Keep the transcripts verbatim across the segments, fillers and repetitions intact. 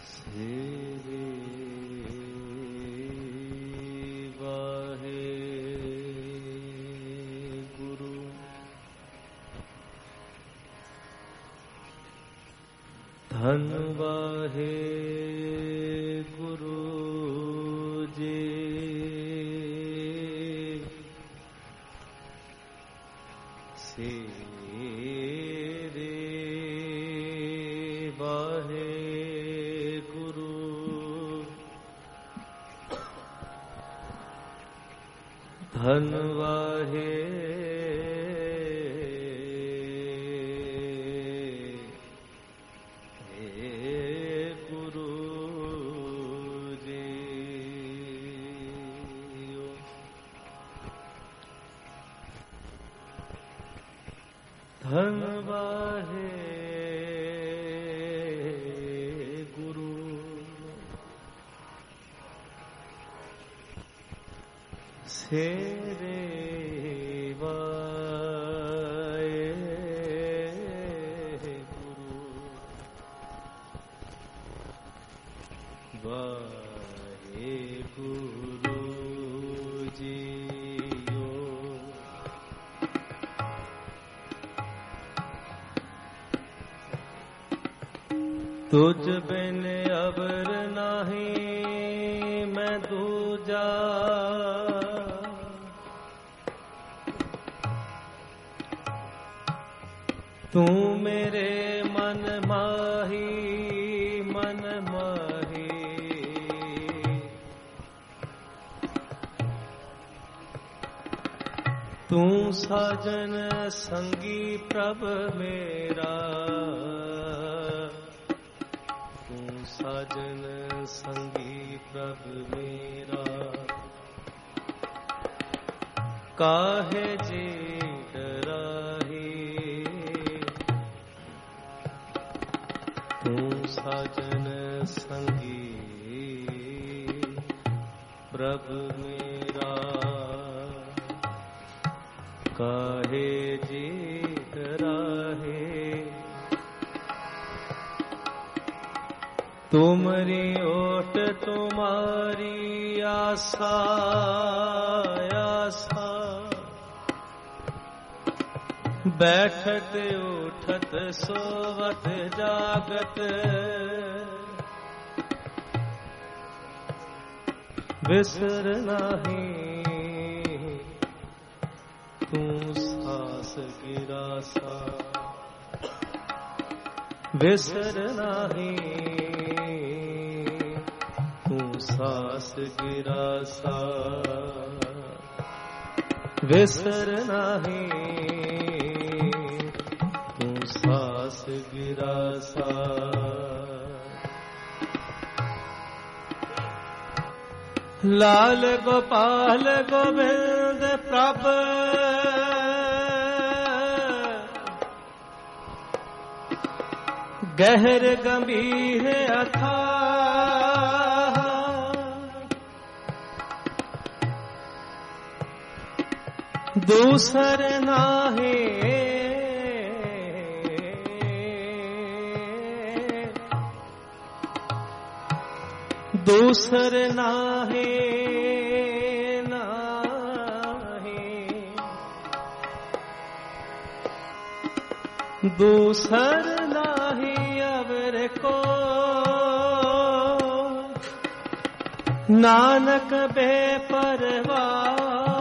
धन वाहे गुरु जी सेरे वाहे गुरु धन वाहे धन वाहे गुरु सेरे वाहे गुरु वाहे गुरु जी तुझ बिन अबर नहीं मैं दूजा तू मेरे मन माही मन माही तू साजन संगी प्रभ मेरा साजन संगी प्रभ मेरा काहे जी डराही तू साजन संगी प्रभ मेरा काहे जी डराहे तुमरी ओट तुम्हारी आशा आशा बैठत उठत सोवत जागत बिसर नहीं तू सास गिरासा बिसर नहीं सास गिरासा विसर नहीं तू सास गिरासा लाल गोपाल गोविंद प्रभ गहर गंभीर अथा दूसर नाहे दूसर नाहे नाहे दूसर नाहे अवर को नानक बेपरवाह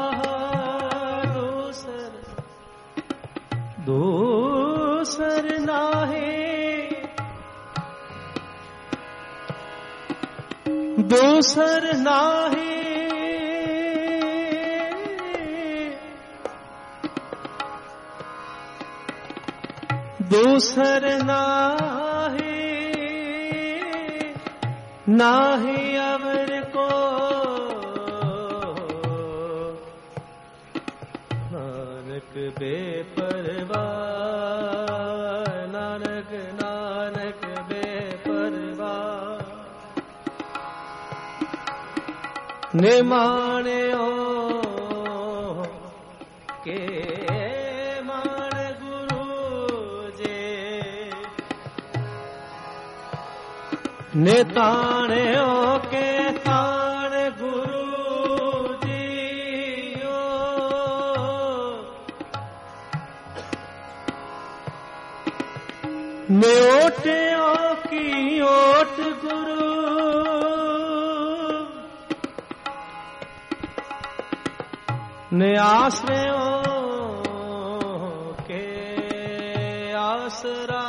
दूसर नाहे दूसर नाहे दूसर नाहे नाहे अवर को नानक बेपरवाह नानक नानक बेपरवाह निमाण्यो के मान गुरु जे निताणियो के ताण गुरु जियो, ने ओटियो की ओट गुरु, ने आश्रयो के आसरा,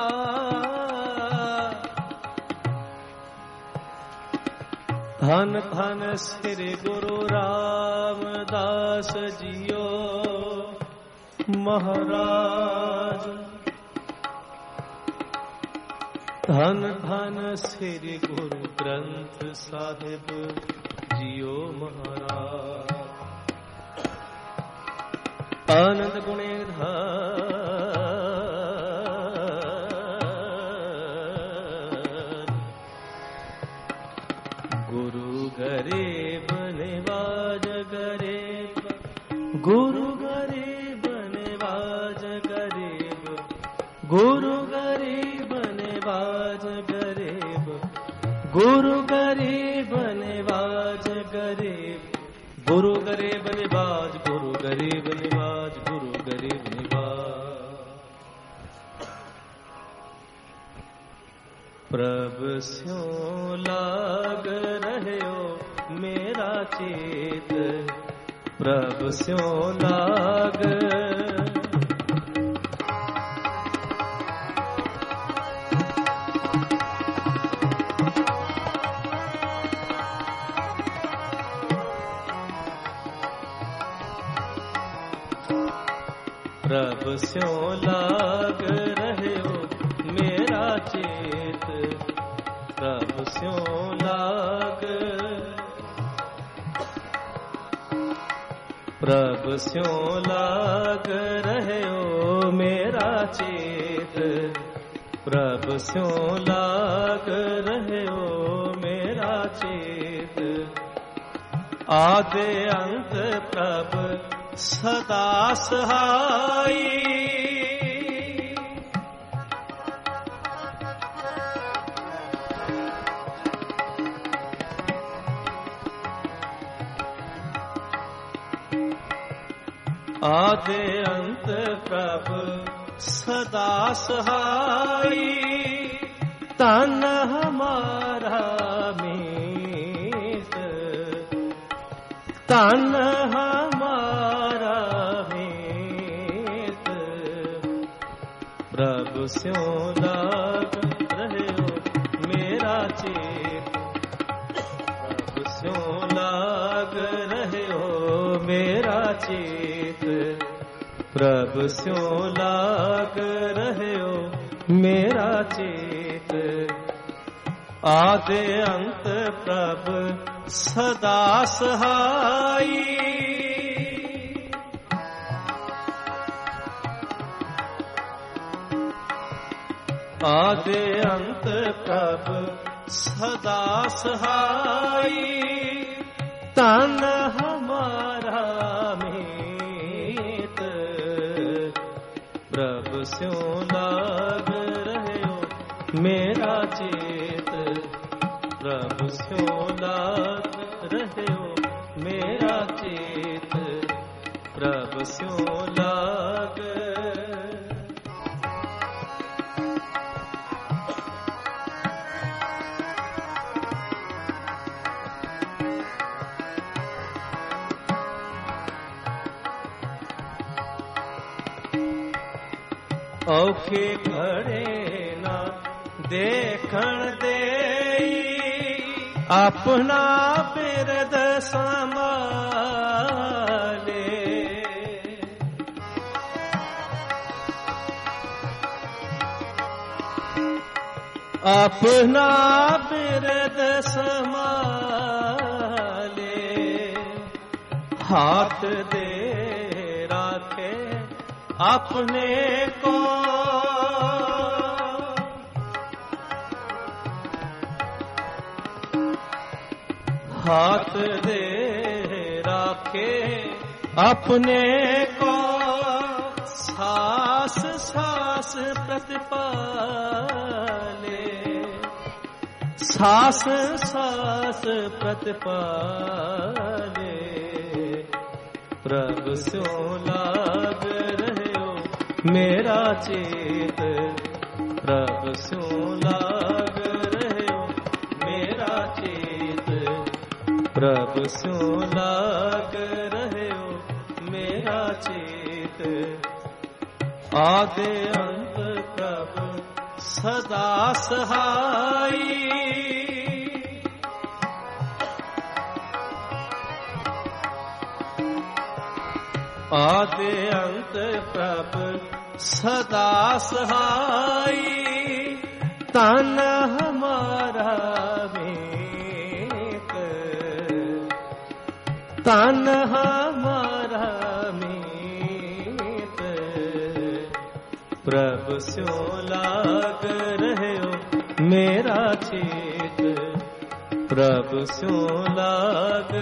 धन धन श्री गुरु रामदास जियो महाराज, धन धन श्री गुरु ग्रंथ साहिब जियो महाराज, आनंद गुणेधार गुरु गरीब निवाज गरीब, गुरु गरीब निवाज गरीब, गुरु गरीब निवाज गरीब, गुरु गरीब निवाज गरीब, गुरु गरीब निवाज, गुरु गरीब निवाज, गुरु गरीब निवाज। प्रभ स्यों लाग रह्यो मेरा चेत, प्रभ स्यों लाग, प्रभ स्यों लाग रह्यो मेरा चेत, प्रभ स्यों लाग, प्रभ स्यों लाग रह्यो मेरा चेत, प्रभ स्यों लाग रह्यो मेरा चेत, आदि अंत प्रभ सदा सहाई, आदि अंत प्रभ सदा सहाई, तन हमारा मीत, तन हमारा मीत, प्रभ स्यों लाग रह्यो मेरा चेत, प्रभ स्यों लाग रह्यो मेरा चेत, प्रभ स्यों लाग रह्यो मेरा चेत, आदि अंत प्रभ सदा सहाई, आदि अंत प्रभ सदा सहाई, तन हमारा मीत, प्रभ स्यों लाग रह्यो मेरा चेत, प्रभ स्यों लाग रह्यो मेरा चेत, प्रभ स्यों लाग, औखे घड़े ना देखण देई, अपना बिरद संभाले, अपना बिरद संभाले, हाथ दे राखे अपने को, हाथ दे राखे अपने को, सास सास प्रतिपाले, सास सास प्रतिपाले प्रभु स्यों लाग रह्यो मेरा चेत प्रभु स्यों लाग रह्यो मेरा चेत प्रभु स्यों लाग रह्यो मेरा चेत आदि अंत प्रभु सदा सहाई आदि अंत प्रभु सदा सहाई तन हमारा मीत तन हमारा मीत प्रभु स्यों लाग रह्यो मेरा चेत प्रभु स्यों लाग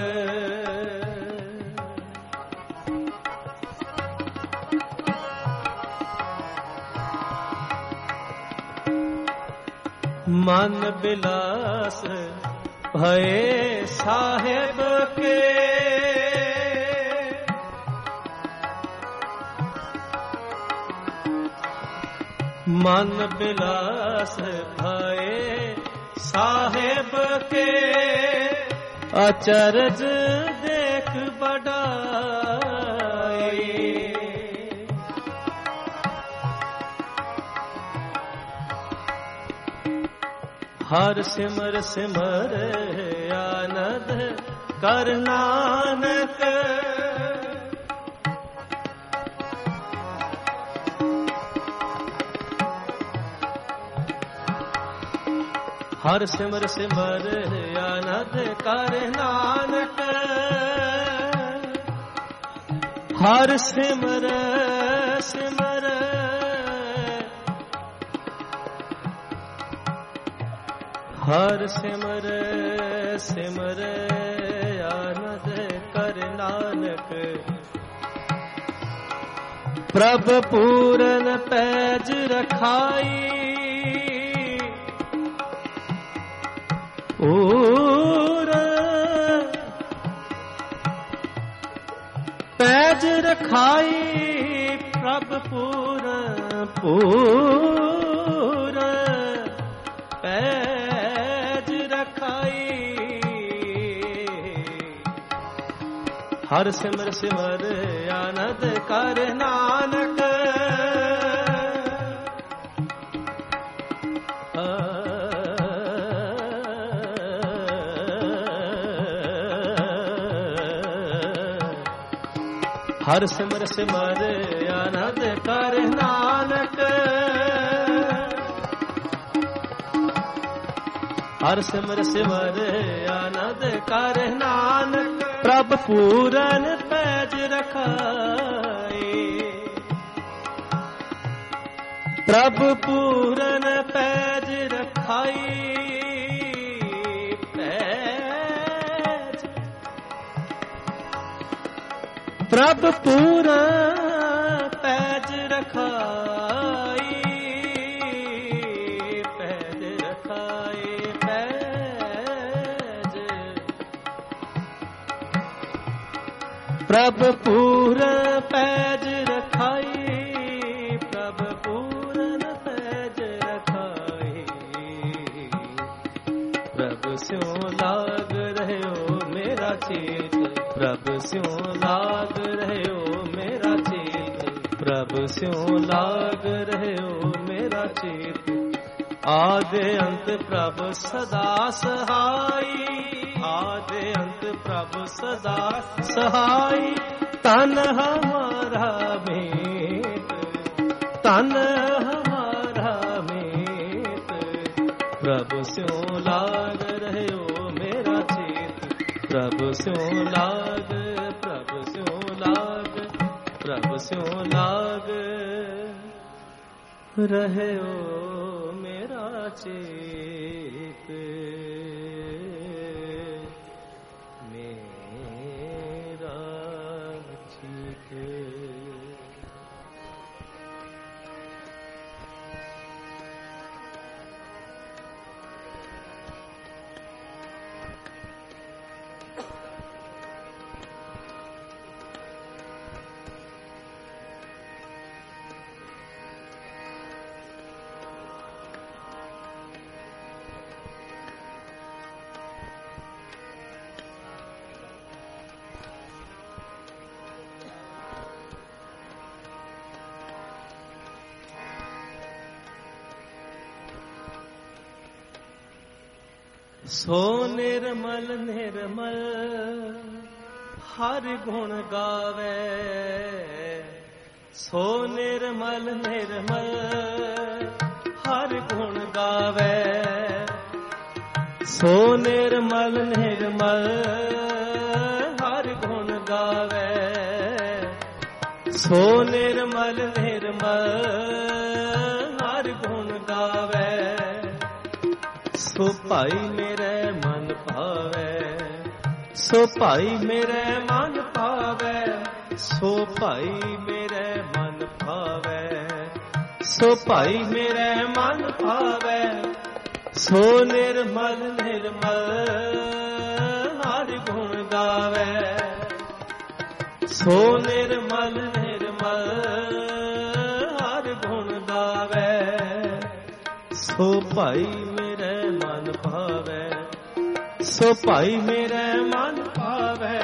मन बिलास भये साहेब के मन बिलास भये साहेब के अचरज देख बढ़ाई हर सिमर सिमर आनंद कर नानक हर सिमर सिमर आनंद कर नानक हर सिमर सिमर हर सिमर सिमर आनंद कर नानक प्रभ पूरन पैज रखाई पूर पैज रखाई प्रभ पूर पूर पैज हर सिमर सिमर आनंद कर नानक हर सिमर सिमर आनंद कर नानक हर सिमर सिमर आनंद कर नानक प्रभ पूरन पैज रखाए प्रभ पूरन पैज रखाई पैज प्रभ पूरन पैज रखाई पैज रखाए पैज प्रभ पूरन पैज रखाई प्रभ पूरन पैज रखाई प्रभ स्यों लाग रह्यो मेरा चेत प्रभ स्यों लाग रह्यो मेरा चेत प्रभ स्यों लाग रह्यो मेरा चेत आदि अंत प्रभ सदा सहाई आदि अंत प्रभ सदा सहाई तन हमारा मीत तन हमारा मीत प्रभ स्यों लाग रह्यो मेरा चेत प्रभ स्यों लाग प्रभ स्यों लाग प्रभ स्यों लाग रह्यो मेरा चेत मेरा चेत। सो निर्मल निर्मल हर गुण गावे, सो निर्मल निर्मल हर गुण गावे, सो निर्मल निर्मल हर गुण गावे, सो निर्मल निर्मल हर गुण गावे, सो भाई मेरे मन भावे, सो भाई मेरे मन भावे, सो भाई मेरे मन भावे, सो भाई मेरे मन भावे, सो निर्मल निर्मल हर गुण गावे, सो निर्मल निर्मल हर गुण गावे, सो भाई मेरे मन भावे, सो भाई मेरे मन भावे,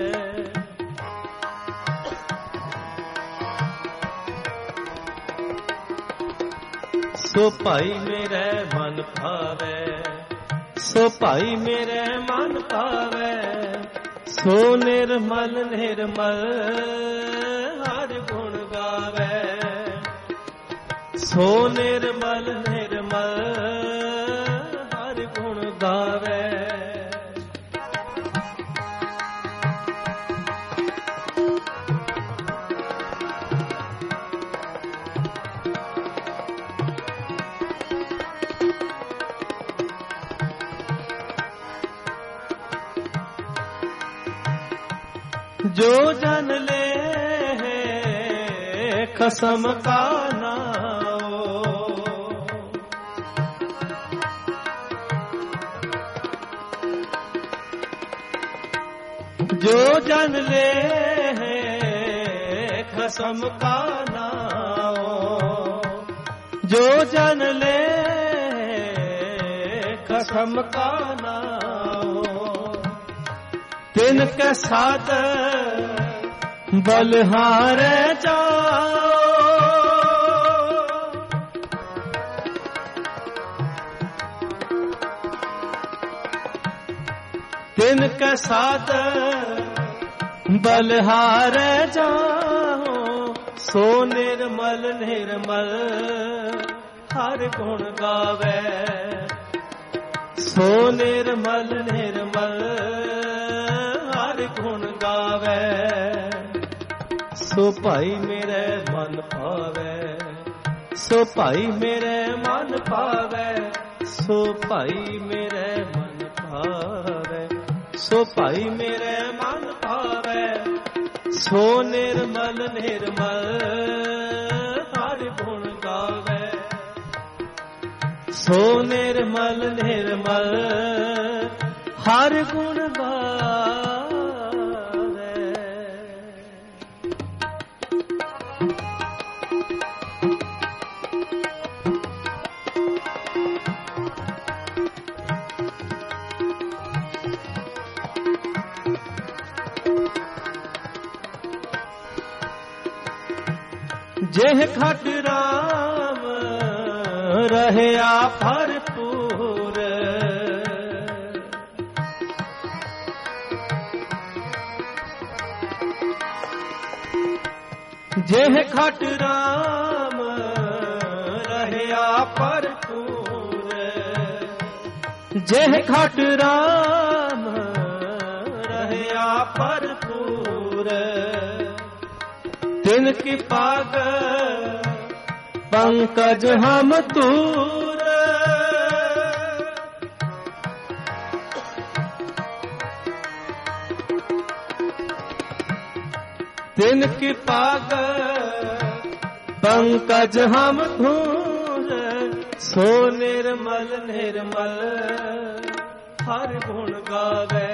सो भाई मेरे मन भावे, सो भाई मेरे मन भावे, सो निर्मल निर्मल हर गुण गावे, सो निर्मल निर्मल हर गुण गावे, जो जन ले खसम का नाम, जो जन ले खसम का नाम, जो जन ले खसम का नाम, तिनके साथ बलहारे जाओ, तिनके साथ बलहारे जाओ, सो निर्मल निर्मल हर गुण गावे, सो निर्मल निर्मल हर गुण गावे, सो भाई मेरे मन भावे, सो भाई मेरे मन भावे, सो भाई मेरे मन भावे, सो भाई मेरे मन भावे, सो निर्मल निर्मल हर गुण गावे, सो निर्मल निर्मल हर गुण गावे। जेह खट राम रहया भरपूर, जेह खट राम रहया भरपूर, जेह खट राम रहया भरपूर, तिनकी पाग पंकज हम दूर, तिनकी पाग पंकज हम दूर, सो निर्मल निर्मल हर गुण गावे,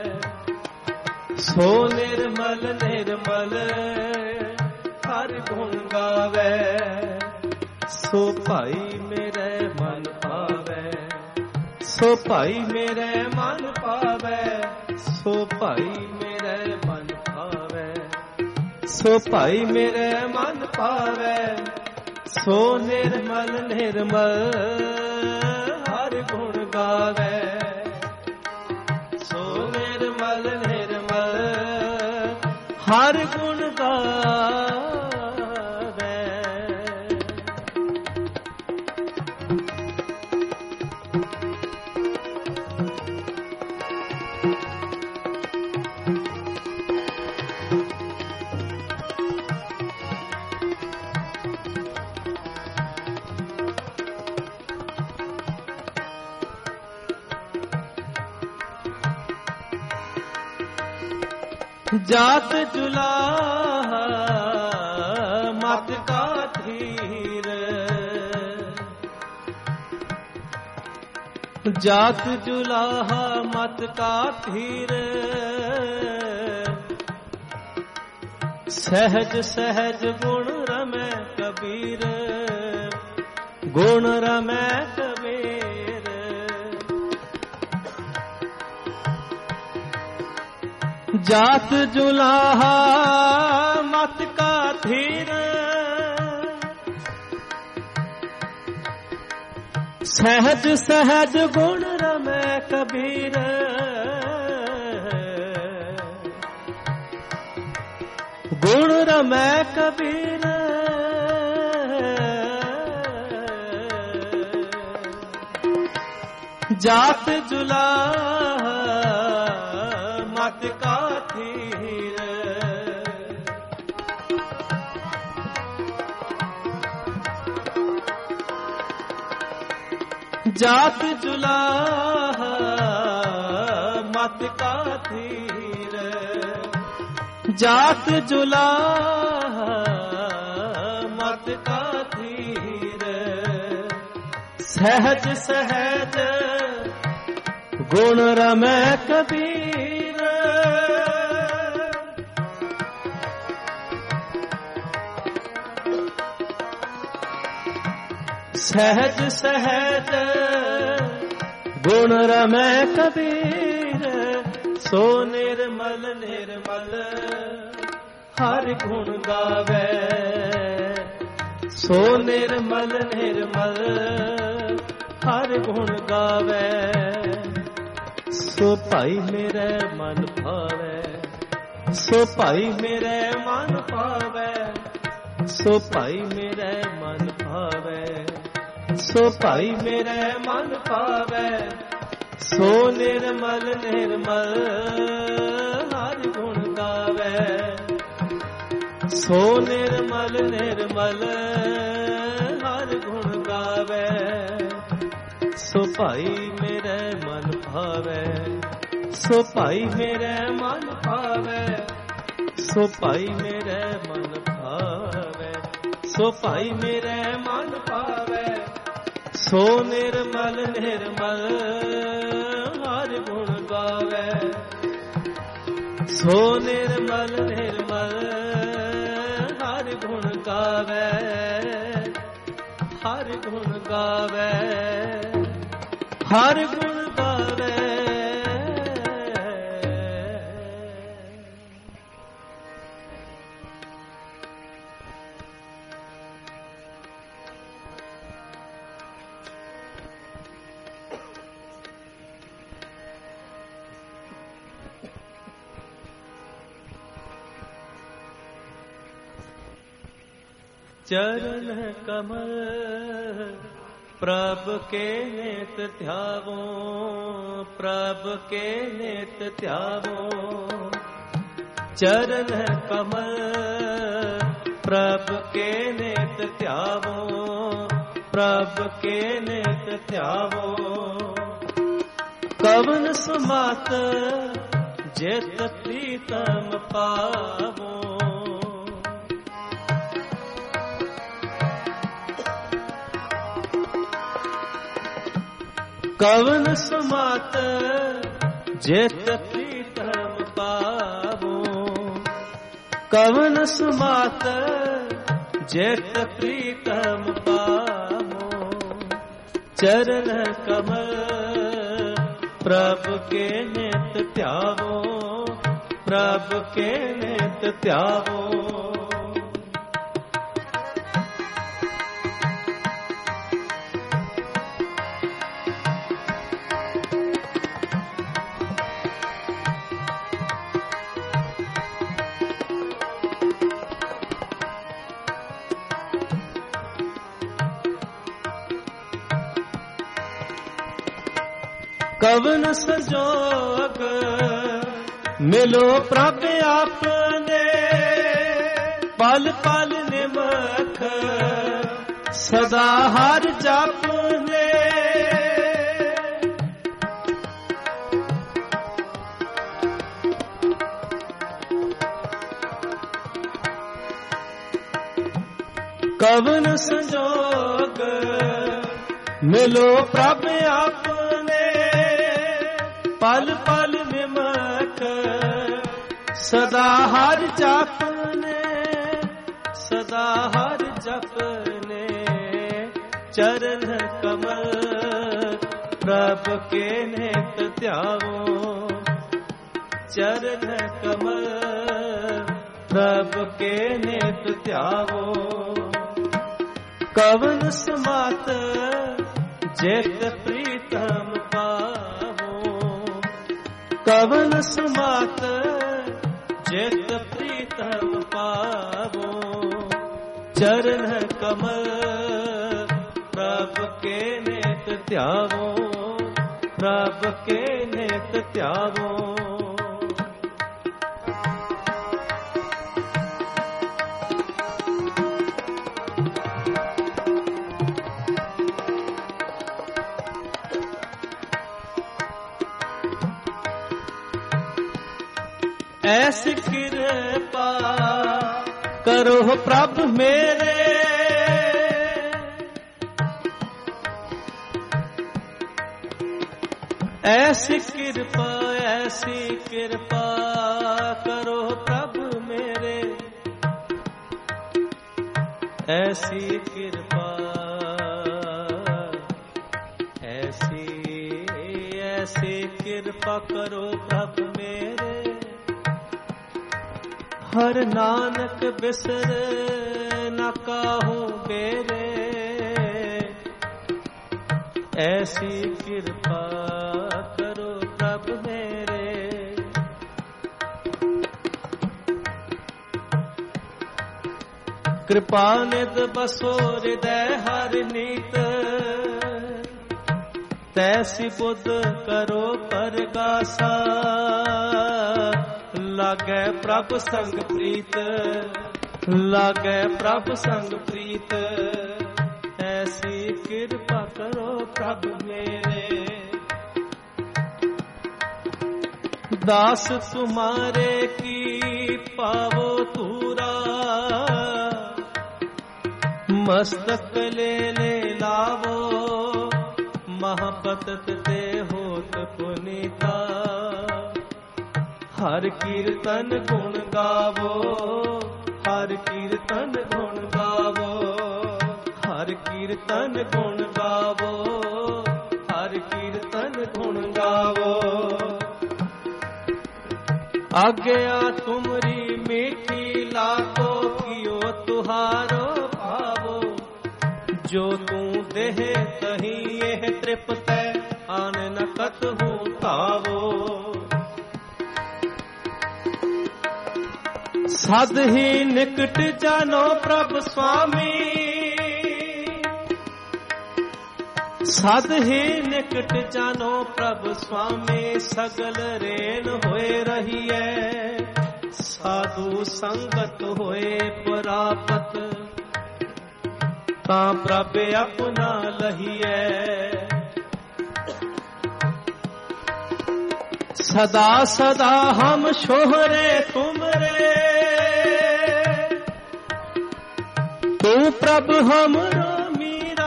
सो निर्मल निर्मल हर गुण गावे, सो भाई मेरे मन पावे, सो भाई मेरे मन पावे, सो भाई मेरे मन पावे, सो भाई मेरे मन पावे, सो निर्मल निर्मल हर गुण गावे, सो निर्मल निर्मल हर गुण गावे। जात जुलाहा मत का धीर, जात जुलाहा मत का धीर, सहज सहज गुण रमै कबीर, गुण रमै कबीर। जात जुलाहा मत का धीर, सहज सहज गुण रमै कबीर, गुण रमै कबीर। जात जुलाहा मत का धीर, जात जुलाहा मत का धीर, जात जुलाहा मत का धीर, सहज सहज गुण रमै कबीर। सहज सहज गुण रमै कबीर, सो निर्मल निर्मल हर गुण गावे, सो निर्मल निर्मल हर गुण गावे। सो भाई मेरे मन भावे, सो भाई मेरे मन भावे, सो भाई मेरे मन भावे, सो भाई मेरे मन भावे। सो निर्मल निर्मल हर गुण गावे, सो निर्मल निर्मल हर गुण गावे। सो भाई मेरे मन भावे, सो भाई मेरे मन भावे, सो भाई मेरे मन भावे, सो भाई मेरे मन भावे। सो निर्मल निर्मल हर गुण गावे, सो निर्मल निर्मल हर गुण गावे, हर गुण गावे, हर गुण गावे। चरण कमल प्रभ के नेत ध्यावो, प्रभ के नेत ध्यावो। चरण कमल प्रभ के नेत ध्यावो, प्रभ के नेत ध्यावो। कवन सुमात जेत प्रीतम पावो, कवन सुमात जेत प्रीतम पावो, कवन सुमात जेत प्रीतम पावो। चरण कमल प्रभ के नेत ध्यावो, प्रभ के नेत ध्यावो। कवन संजोग मिलो प्रभ आपने, पल पल निमख सदा हर जपने। कवन संजोग मिलो प्रभ आपने, पल पल निमख सदा हर जपने, सदा हर जपने। चरण कमल प्रभ के नेत ध्यावो, चरण कमल प्रभ के नेत ध्यावो। कवन समात जेत प्रीतम पावो, कवन समात जेत प्रीतम पावो। चरण कमल प्रभ के नेत ध्यावो, प्रभ के नेत ध्यावो। ऐसी कृपा करो प्रभ मेरे, ऐसी कृपा ऐसी कृपा करो प्रभ मेरे, ऐसी कृपा ऐसी ऐसी कृपा करो प्रभ मेरे। हर नानक बिसर न काहू बेरे, ऐसी कृपा करो प्रभ मेरे। कृपा निध बसो हृदय हर नीत, तैसी बुद्ध करो परगासा। लागे प्रभ संग प्रीत, लागे प्रभ संग प्रीत। ऐसी कृपा करो प्रभ मेरे। दास तुम्हारे की पावो तूरा, मस्तक ले ले लावो। महापतत ते होत पुनीता, हर कीर्तन गुण गावो, हर कीर्तन गुण गावो, हर कीर्तन गुण गावो, हर कीर्तन गुण गावो। आज्ञा तुमरी मीठी लाको कियो तुहारो भावो। जो तू देह कहीं यह तृप्त आन न कतहु तावो। सद ही निकट जानो प्रभ स्वामी, सद ही निकट जानो प्रभ स्वामी। सगल रेन होए रहिए, साधु संगत होए परापत। ता प्रभ अपना लहिए, सदा सदा हम शोहरे तुमरे। तू प्रभ हमरो मीरा,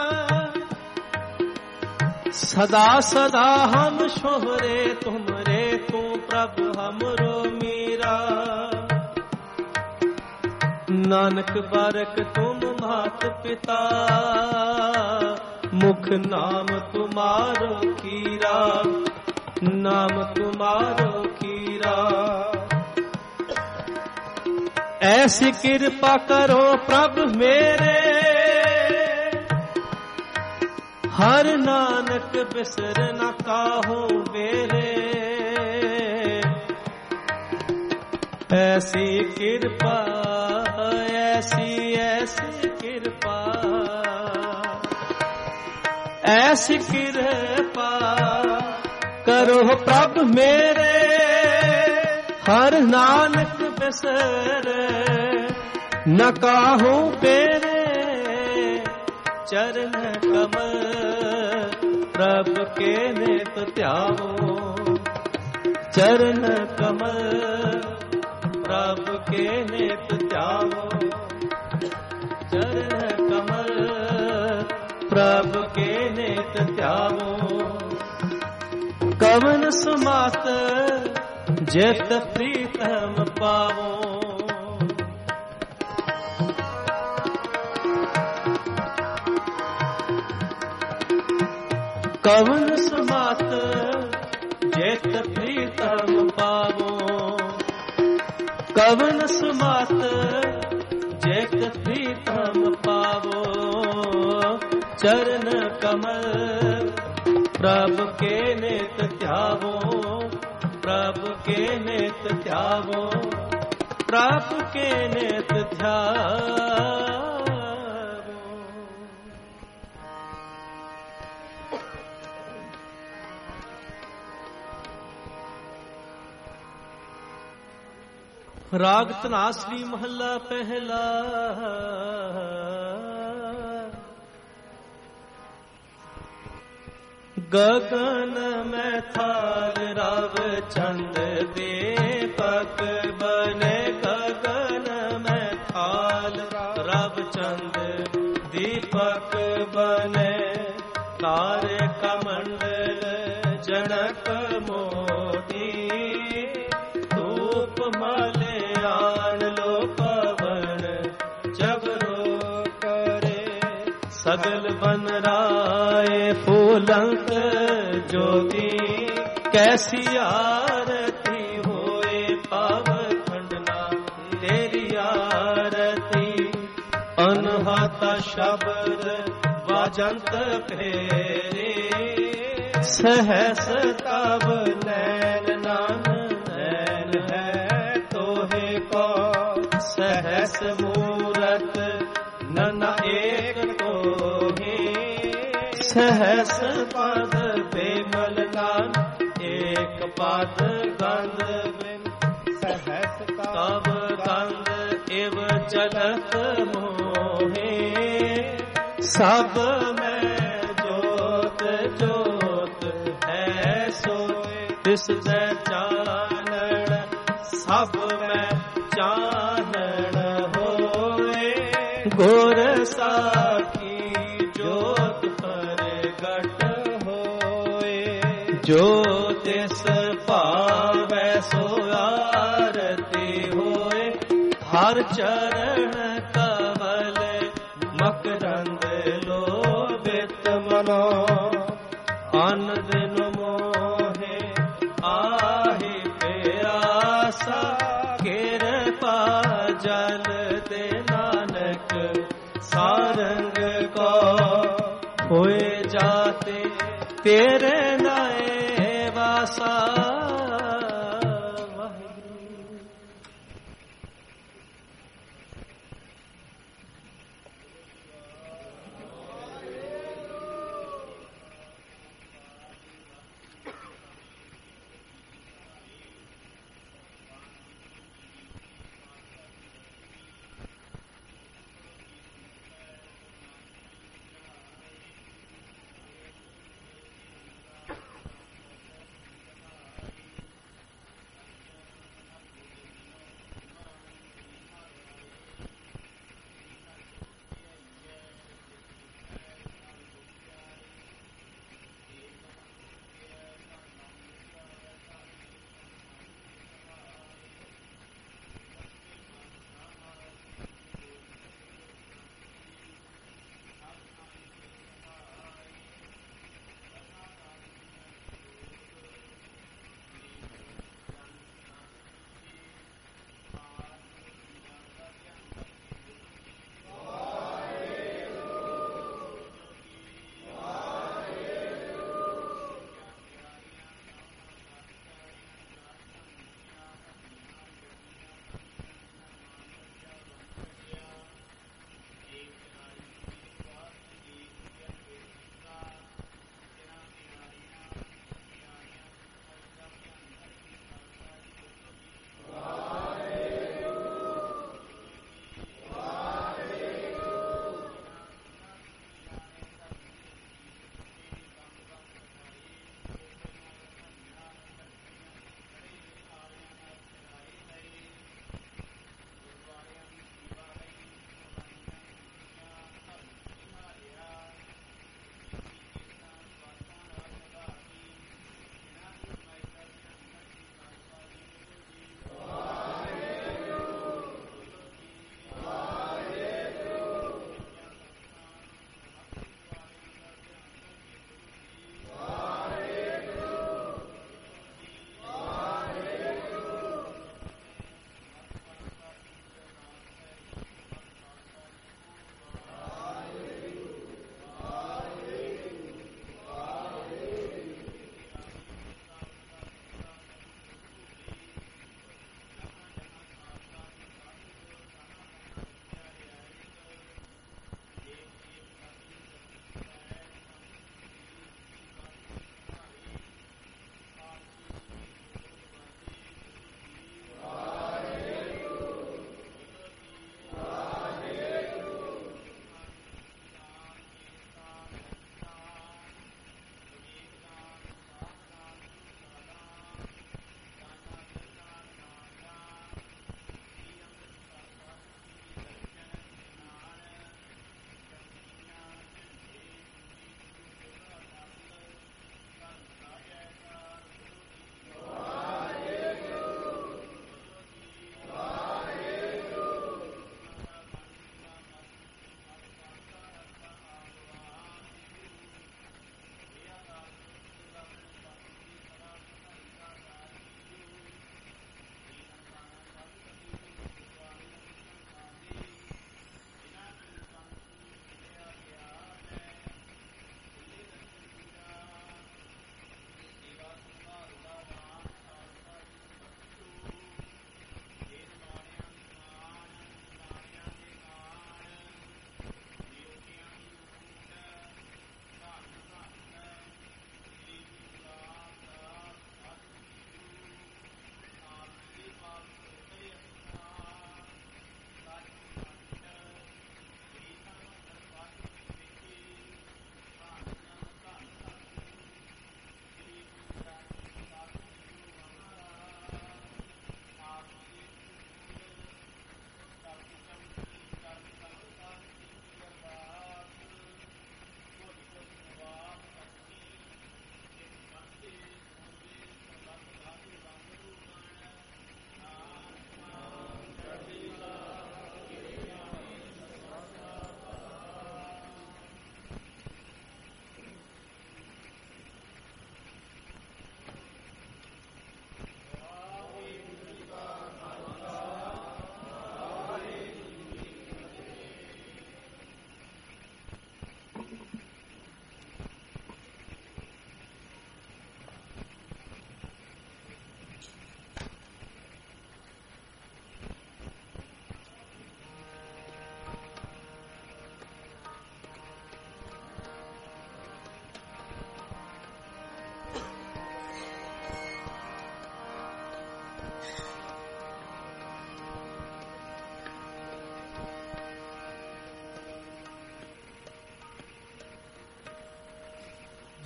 सदा सदा हम शोहरे तुमरे। तू प्रभ हमरो मीरा। नानक बारक तुम मात पिता, मुख नाम तुम्हारो कीरा, नाम तुम्हारो कीरा। ऐसी कृपा करो प्रभ मेरे, हर नानक बिसर न काहू बेरे। ऐसी कृपा ऐसी ऐसी कृपा, ऐसी कृपा ਕਰੋ ਪ੍ਰਭ ਮੇਰੇ ਹਰ ਨਾਨਕ ਬਿਸਰੇ ਨ ਕਾਹੂ ਤੇਰੇ ਚਰਨ ਕਮਲ ਪ੍ਰਭ ਕੇ ਨਿਤ ਧਿਆਵੋ ਚਰਨ ਕਮਲ ਪ੍ਰਭ ਕੇ ਨਿਤ ਧਿਆਵੋ ਚਰਨ ਕਮਲ ਪ੍ਰਭ ਕੇ ਨਿਤ ਧਿਆਵੋ ਕਵਨ ਸਮਾਤ ਜਿਤ ਪ੍ਰੀਤਮ ਪਾਵੋ ਕਵਨ ਸਮਾਤ ਜਿਤ ਪ੍ਰੀਤਮ ਪਾਵੋ ਕਵਨ ਸਮਾਤ ਜਿਤ ਪ੍ਰੀਤਮ ਪਾਵੋ ਚਰਨ ਕਮਲ ਪ੍ਰਭ ਕੇ ਨਿਤ ਧਿਆਵੋ ਪ੍ਰਭ ਕੇ ਨਿਤ ਧਿਆਵੋ ਪ੍ਰਭ ਕੇ ਨਿਤ ਧਿਆਵੋ। ਰਾਗ ਧਨਾਸਰੀ ਮਹੱਲਾ ਪਹਿਲਾ। ਗਗਨ ਮੈਂ ਥਾਲ ਰਵ ਚੰਦ ਦੀਪਕ ਬਨੇ ਗਗਨ ਮੈਂ ਥਾਲ ਰਵ ਚੰਦ ਦੀਪਕ ਬਨੇ ਤਾਰੇ ਕਮੰਡਲ ਜਨਕ ਮੋਤੀ ਧੂਪ ਮਲਿਆਣ ਲੋ ਪਵਨ ਜਬਰੋ ਕਰੇ ਸਗਲ ਬਨ ਰਾਏ ਫੂਲੰਕ ਜੋਤੀ ਕੈਸੀ ਆਰਤੀ ਹੋਏ ਪਾਵ ਖੰਡਨਾ ਤੇਰੀ ਆਰਤੀ ਅਨਹਤਾ ਸ਼ਬਦ ਵਾਜੰਤ ਫੇਰੇ ਸਹਸ ਤਬ ਨੈਣ ਨਾਨ ਨੈਣ ਹੈ ਤੋਹੇ ਕੋ ਸਹਸ ਮੂਰਤ ਨਨਾ ਏਕ ਤੋਹੇ ਸਹਸ ਪਦ ਬੇਮਲ ਨਾਮ ਏਕ ਪਦ ਗੰਧ ਬਿਨ ਸਹਸ ਤਬ ਗੰਧ ਇਵ ਚਲਤ ਮੋਹੇ ਸਭ ਮੈਂ ਜੋਤ ਜੋਤ ਹੈ ਸੋਏ ਤਿਸ ਦੇ ਚਾਨਣ ਸਭ ਮੈਂ ਚਾਨਣ ਹੋਏ ਗੁਰ ਸਾਖੀ ਜੋਤ ਪ੍ਰਗਟ ਹੋਏ ਜੋ ਤਿਸ ਭਾਵੈ ਸੋ ਆਰਤੀ ਹੋਏ ਹਰ ਚਰਨ ਕਵਲ ਮਕਰੰਦ ਲੋਭਿਤ ਮਨੋ ਅਨ ਦਿਨ ਮੋਹੇ ਆਹੀ ਪਿਆਸਾ ਕਿਰਪਾ ਜਲ ਤੇ ਨਾਨਕ ਸਾਰੰਗ ਕੋ ਹੋਏ ਜਾਤੇ ਤੇਰੇ ਨਾਏ ਵਾਸਾ।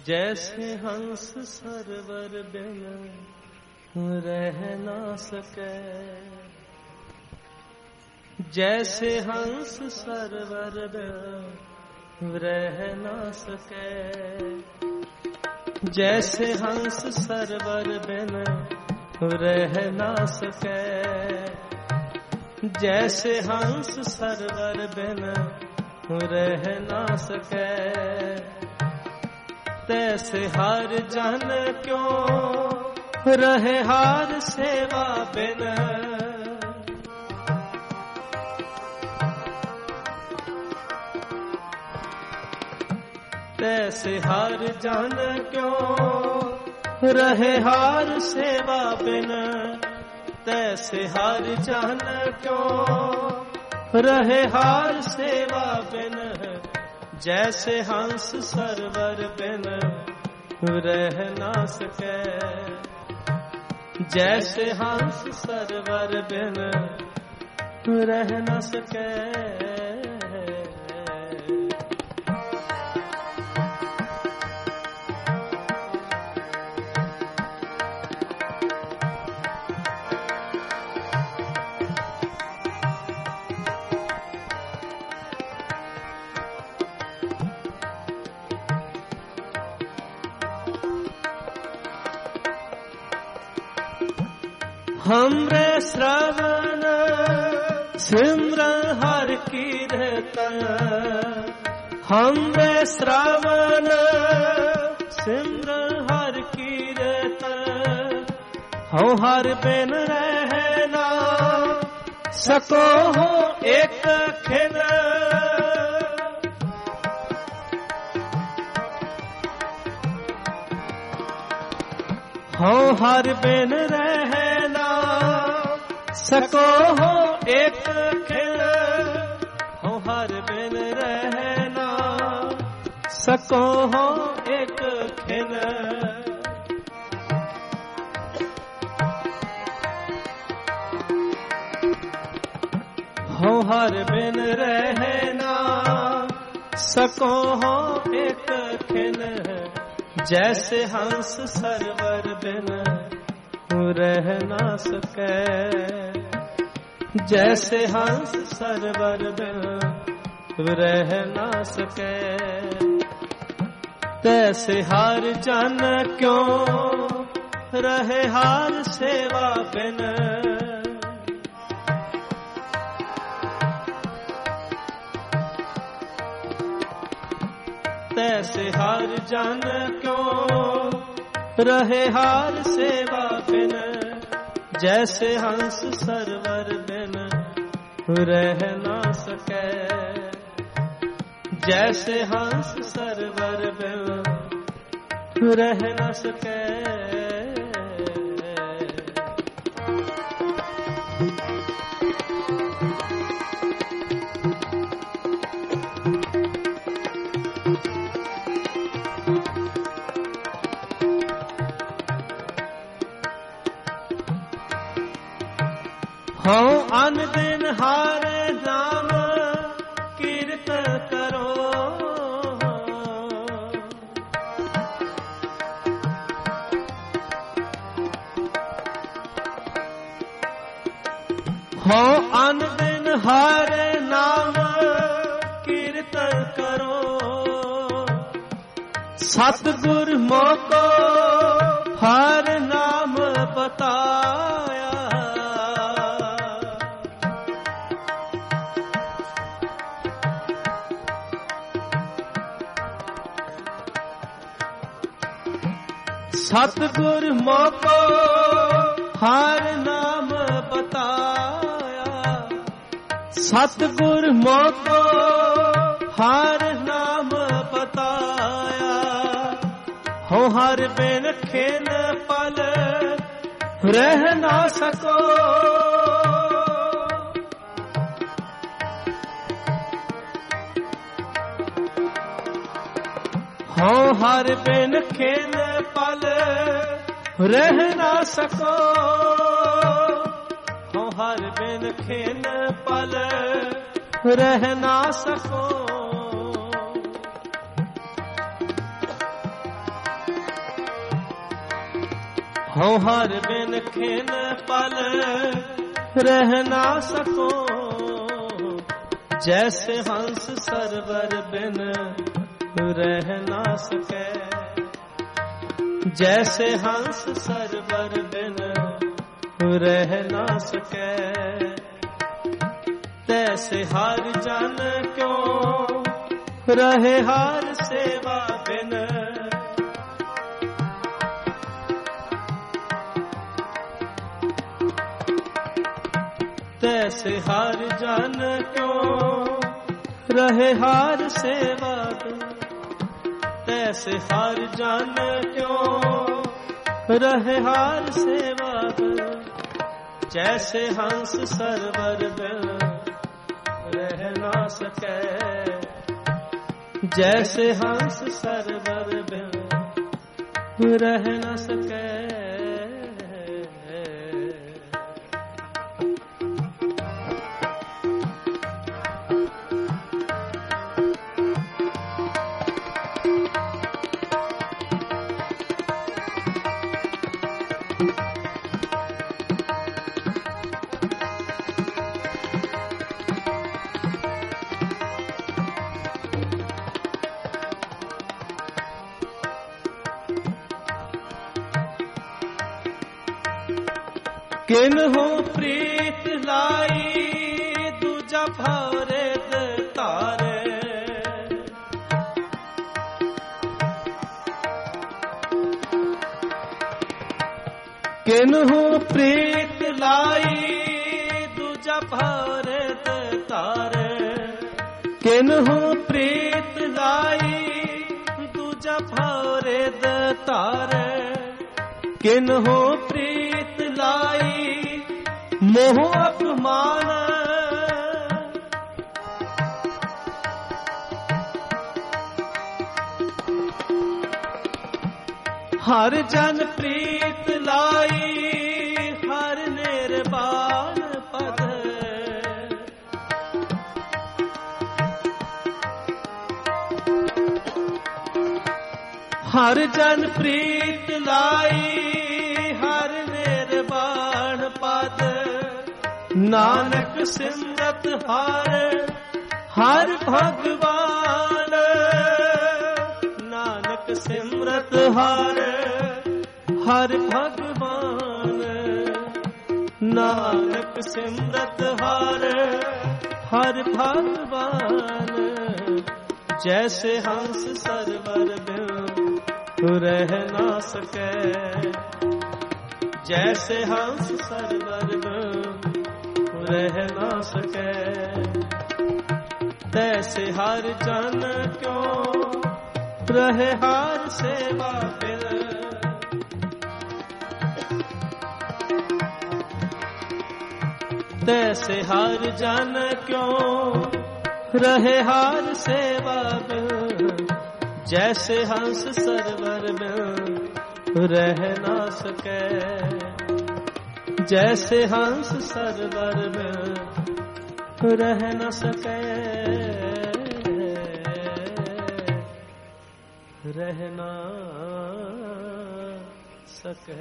जैसे हंस सरवर बिन रह ना सके, जैसे हंस सरवर बिन रह ना सके, जैसे हंस सरवर बिन रह ना सके, जैसे हंस सरवर बिन रह ना सके, तैसे हर जन क्यों रहे हार सेवा बिन, तैसे हर जन क्यों रहे हार सेवा बिन, तैसे हर जन क्यों रहे हार सेवा बिन, जैसे हंस सरवर बिन रह ना सके, जैसे हंस सरवर बिन रह ना सके। हमरे श्रवण सिमरन हर कीर्तन, हमरे श्रवण सिमरन हर कीर्तन, हो हर बिन रह ना सको हो एक खिन, हो हर बिन रह सको हो एक खिल, हो हर बिन रहना सको हो एक खिल, हो हर बिन रहना सको हो एक खिल, जैसे हंस सरवर बिन रह ना सके, जैसे हंस सरवर बिन रह ना सके, तैसे हर जन क्यों रहे हार सेवा बिन, तैसे हर जन क्यों रहे हार सेवा बिन, जैसे हंस सरवर बिन रह ना सके, जैसे हंस सरवर बिन रह ना सके। हो अन दिन हारे नाम कीर्तन करो, हो अन दिन हारे नाम कीर्तन करो, सतगुर मोको हर नाम बताया, सतगुर मोको हर नाम बताया, सतगुर मोको हर नाम बताया, हो हर बिन खिन पल रह ना सको, हो हर बिन खिन पल रह ना सको, हो हर बिन खिन पल रह ना सको, हो हर बिन खिन पल रह ना सको, जैसे हंस सरवर बिन रह ना सके। जैसे हंस सरवर बिन रह ना सके, तैसे हर जन क्यों रहे हर सेवा बिन। तैसे हर जन क्यों रहे हर सेवा बिन। तैसे हर जन क्यों रहे हर सेवा बिन। जैसे हंस सरवर बिन रह ना सके। जैसे हंस सरवर बिन रह ना सके। किन्हु प्रीत लाई दूजा भवरे तारे। किन्हु प्रीत लाई दूजा भवरे तारे। किन्हु प्रीत लाई दूजा भवरे तारे। किन्हु प्रीत लाई मोह अपमान। हर जन प्रीत लाई हर निर्वाण पद। हर जन प्रीत लाई हर निर्वाण पद। नानक सिमरत हर हर भगवान। नानक सिमरत हर हर भगवान। नानक सिमरत हर हर भगवान। जैसे हंस सरवर बिन रह ना सके। जैसे हंस सरवर बिन रह ना सके। तैसे हर जन क्यों रहे हर सेवा बिन। तैसे हर जन क्यों रहे हर सेवा बिन। जैसे हंस सरवर बिन रह ना सके। जैसे हंस सरवर बिन रह न सके। रह न सके।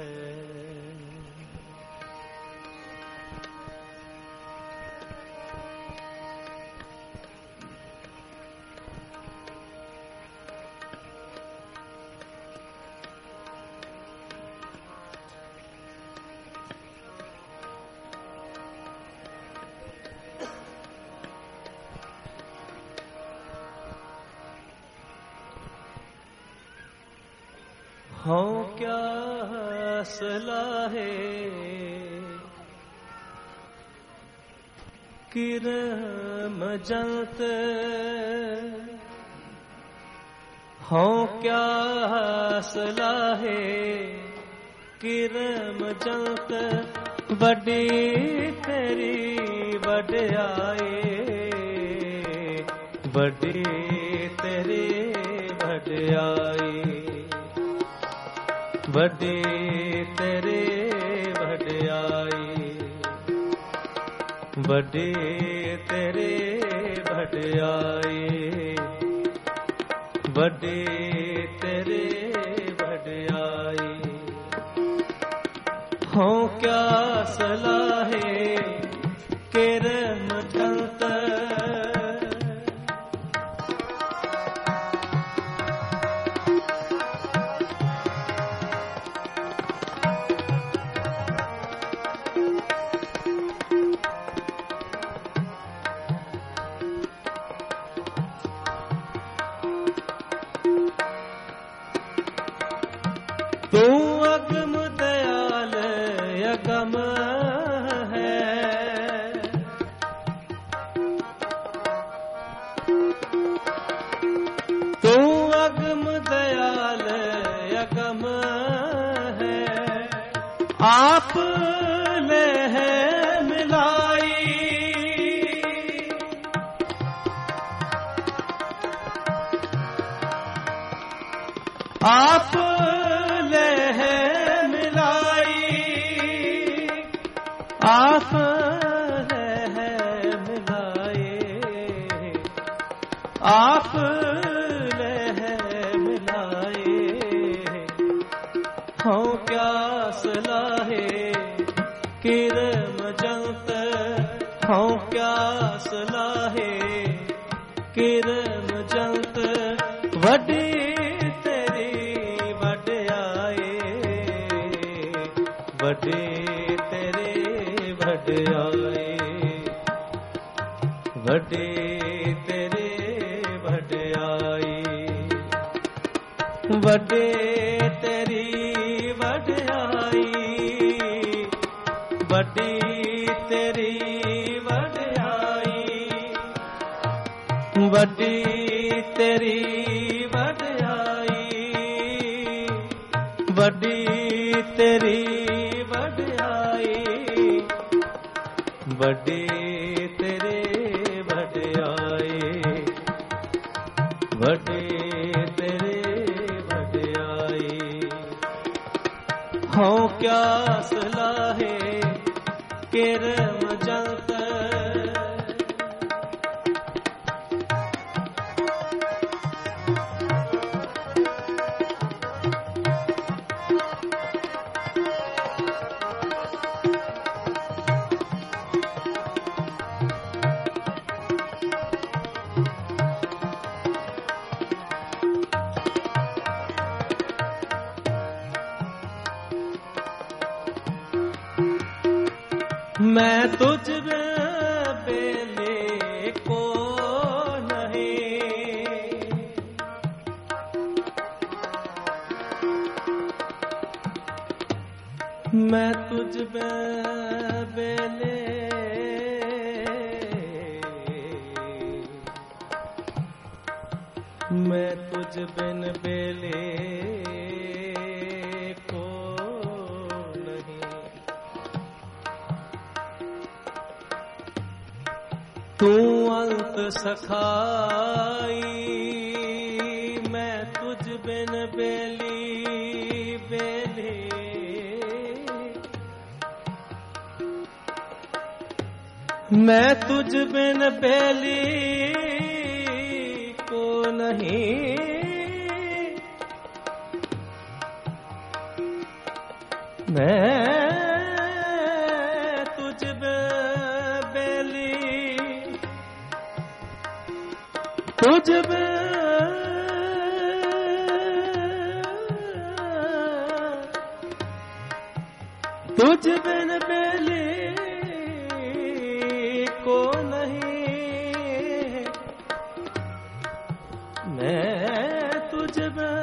हों क्या सलाहे किरम जलत। हों क्या सलाहे किरम जलत। बड़ी तेरी वड्याई। बड़ी तेरी वड्याई। बड़ी तेरे वड्याई। बड़ी तेरे वड्याई। बड़ी तेरे वड्याई। हो क्या सलाहे केर मठंत तू अगम दयाल अगम है तू अगम दयाल अगम है आप ले है मिलाई आप आप है मिलाए आप है मिलाए हो क्या सलाहे किर मजंत हो क्या सलाहे किर मजंत वडी तेरी वड्याए वडी वड्याए वड्डे तेरे वड्याई वड्डे तेरी वड्याई वड्डी तेरी वड्याई वड्डी तेरी वड्याई वड्डी तेरी वड्याई वड्डे तेरे वड्याए वड्डे तेरे वड्याए हो क्या सलाहे केर मजंत मैं तुझ बेले को नहीं मैं तुझ बेले मैं तुझ बिन बेले तू अंत सखाई मैं तुझ बिन बेली बेले मैं तुझ बिन बेली को नहीं मैं तुझ बेली तुझ तुझ बिन बेली को नहीं मैं तुझ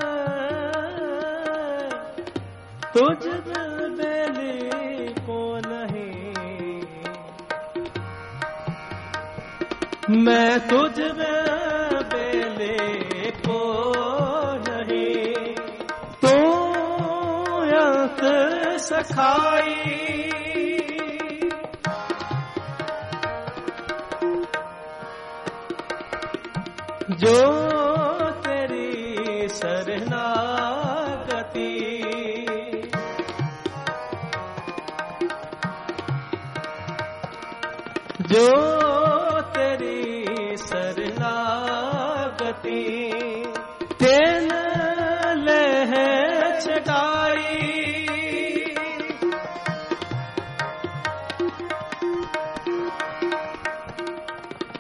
तुझ बेली को नहीं मैं तुझ बेले को नहीं तू अंत सखाई जो तेरी शरणागति जो तेरी शरणागति तेन ले है छटाई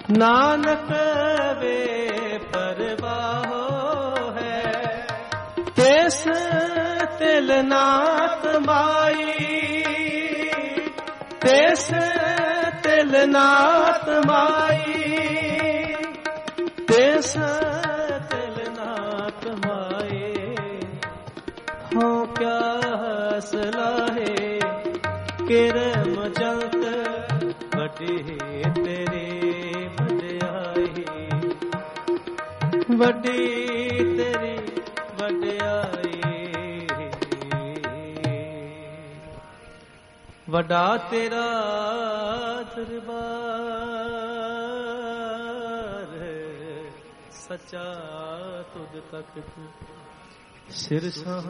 ਨਾਨਕ ਵੇ ਪਰਵਾਹੋ ਹੈ, ਤਿਸ ਤਿਲ ਨਾਤ ਮਾਈ, ਤਿਸ ਤਿਲ ਨਾਤ ਮਾਈ, ਤਿਸ ਤਿਲ ਨਾਤ ਮਾਏ। ਹੋ ਕਿਆ ਹਸ ਲਾਹੇ ਕਿਰਮ ਜੰਤ ਵੱਡੀ ਤੇਰੀ ਵਡਿਆਈ, ਵੱਡੀ ਤੇਰੀ ਵਡਿਆਈ। ਵੱਡਾ ਤੇਰਾ ਦਰਬਾਰ, ਸੱਚਾ ਤੁਧ ਤਖਤ, ਸਿਰਸਾ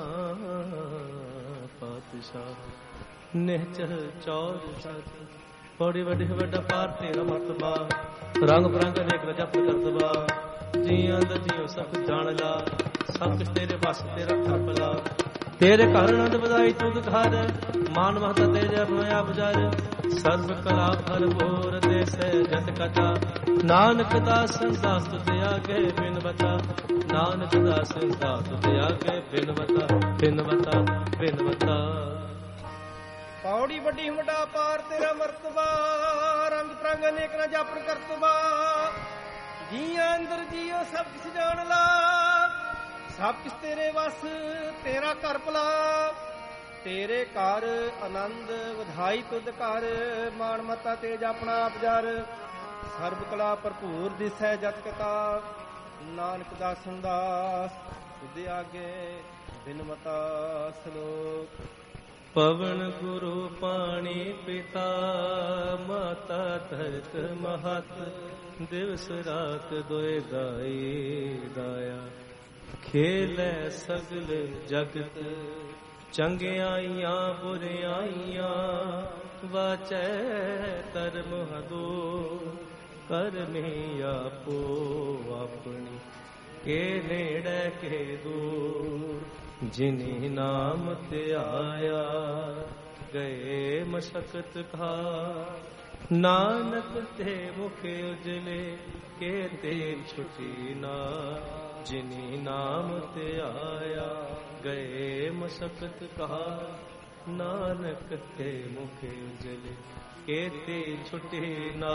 ਪਾਤਸ਼ਾਹ ਨਿਹਚਲ ਚੌਰ ਸਤ। ਬੜੀ ਵੱਡੀ ਵੱਡਾ ਪਾਰ ਤੇਰਾ ਮਰਤਬਾ, ਰੰਗ ਬਰੰਗ ਅਨੇਕ ਰਜਪ ਕਰਤਬਾ। ਜੀਆਂ ਦਾ ਜੀਓ ਸਭ ਜਾਣ ਲਾ, ਸਭ ਕੁਛ ਤੇਰੇ ਬਸ ਤੇਰਾ ਕਰਪਲਾ। ਤੇਰੇ ਘਰ ਆਨੰਦ ਵਧਾਈ ਤੁਧ ਘਰ, ਮਾਨ ਮਹਤਾ ਤੇ ਜੈ ਭਇਆ ਬਜਰ। ਸਰਬ ਕਲਾ ਭਰ ਭੋਰ ਦੇਸੈ ਜਤ ਕਥਾ, ਨਾਨਕ ਦਾਸ ਦਾਸ ਤੁਧ ਆਗੇ ਬਿਨ ਬਤਾ। ਨਾਨਕ ਦਾਸ ਦਾਸ ਤੁਧ ਆਗੇ ਬਿਨ ਬਤਾ, ਬਿਨ ਬਤਾ, ਬਿਨ ਬਤਾ। ਪੌੜੀ ਵੱਡੀ ਵੱਡਾ ਪਾਰ ਤੇਰਾ ਮਰਤਬਾ, ਰੰਗ ਤਰੰਗ ਅਨੇਕ ਨਾ ਜਾਪਰ ਕਰਤਬਾ। ਜੀਆਂ ਅੰਦਰ ਜੀਓ ਸਭ ਕਿਛ ਜਾਣ ਲਾ, ਸਭ ਕਿਛ ਤੇਰੇ ਵਸ ਤੇਰਾ ਘਰ ਭਲਾ। ਤੇਰੇ ਘਰ ਆਨੰਦ ਵਧਾਈ ਤੁਧ ਘਰ, ਮਾਣ ਮਤਾ ਤੇਜ ਆਪਣਾ ਆਪ ਜਰ। ਸਰਬ ਕਲਾ ਭਰਪੂਰ ਦਿਸੈ ਜਤ ਕਥਾ, ਨਾਨਕ ਦਾਸਨ ਦਾਸ ਤੁਧ ਆਗੇ ਬਿਨ ਮਤਾ ਸਲੋਕ। ਪਵਨ ਗੁਰੂ ਪਾਣੀ ਪਿਤਾ, ਮਾਤਾ ਧਰਤ ਮਹਤ। ਦਿਵਸ ਰਾਤ ਦੋਇ ਗਾਏ ਦਾਇਆ, ਖੇਲੈ ਸਗਲ ਜਗਤ। ਚੰਗਿਆਈਆਂ ਬੁਰਿਆਈਆਂ, ਵਾਚੈ ਧਰਮ ਹਦੋ। ਕਰਮੀ ਆਪੋ ਆਪਣੀ, ਕੇ ਨੇੜੇ ਕੇ ਦੂਰ। ਜਿਨਿ ਨਾਮ ਧਿਆਇਆ, ਗਏ ਮਸ਼ਕਤ ਖਾ। ਨਾਨਕ ਤੇ ਮੁਖ ਉਜਲੇ, ਕੇ ਤੇ ਛੁਟੀ ਨਾ। ਜਿਨਿ ਨਾਮ ਧਿਆਇਆ, ਗਏ ਮਸ਼ਕਤ ਕਹਾ। ਨਾਨਕ ਤੇ ਮੁਖ ਉਜਲੇ, ਕੇ ਤੇ ਛੁਟੀ ਨਾ।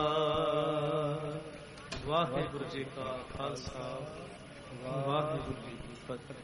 ਵਾਹਿਗੁਰੂ ਜੀ ਕਾ ਖਾਲਸਾ, ਵਾਹਿਗੁਰੂ ਜੀ ਕੀ ਫਤਿਹ।